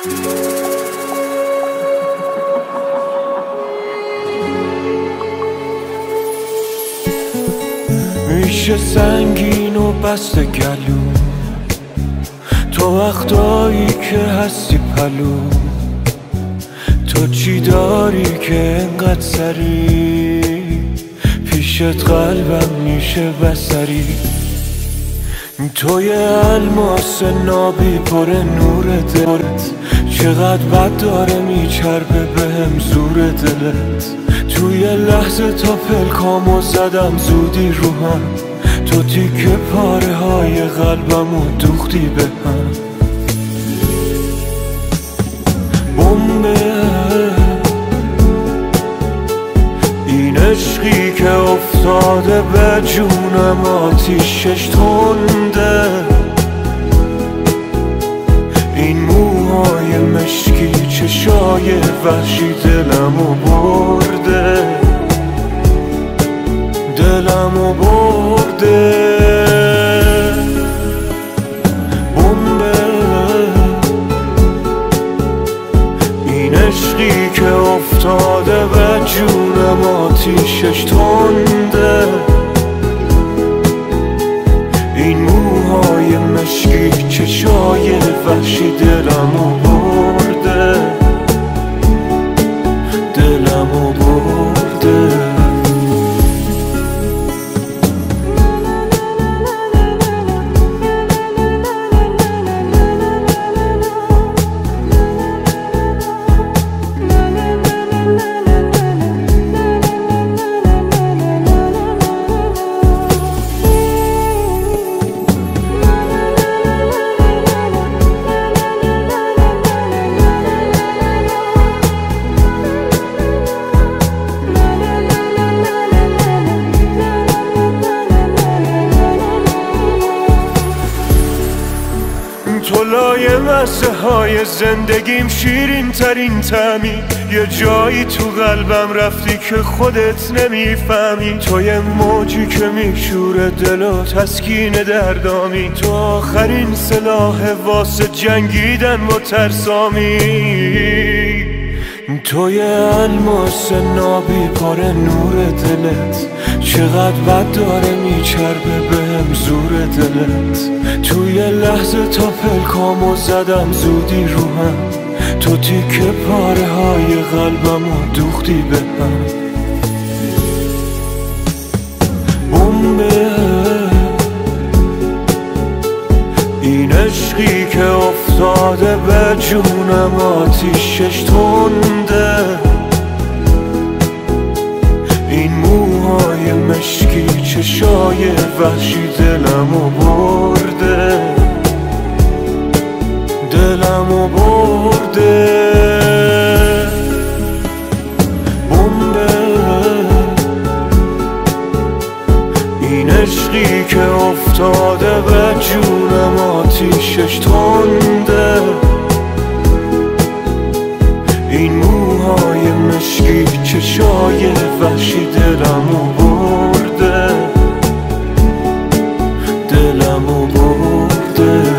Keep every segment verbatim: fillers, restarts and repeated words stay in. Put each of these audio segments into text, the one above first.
میشه سنگین و بسته گلو تو وقتایی که هستی پلو تو چی داری که انقدر سری پیشت قلبم میشه بسری تو یه الماس نابی پر نور دلت چقدر بد داره میچربه بهم زور دلت توی لحظه تا پلکامو زدم زودی رو هم تو تیکه پاره های قلبمو دوختی به هم بمبه این عشقی که افتاده به جونم آتیشش تنده این موهای مشکی چشای وحشی دلمو برده دلمو برده بمبه این عشقی که افتاده به جونم آتیشش تنده این موهای مشکی چشای وحشی دلمو برده دلمو برده تو لایه مزه های زندگیم شیرین ترین طعمی یه جایی تو قلبم رفتی که خودت نمیفهمی تو یه موجی که میشوره دل و تسکین دردامی تو آخرین سلاح واسه جنگیدن با ترسامی تو یه الماس نابی پر نور دلت چقدر بد داره میچربه بهم زور دلت توی لحظه تا پلکامو زدم زودی رو هم تو تیکه پاره های قلبمو دوختی به هم بمبه این عشقی که افتاده به جونم آتیشش تنده این موهای مشکی چشای وحشی دلمو برده دلمو برده بمبه این عشقی که افتاده به جونم آتیشش تنده این موهای مشکی چشای وحشی دلمو برده دلمو برده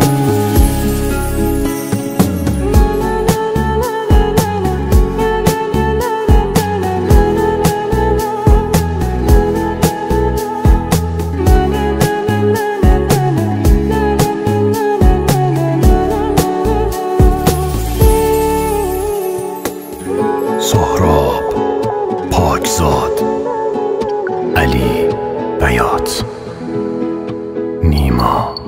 سهراب پاکزاد، علی بیات، نیما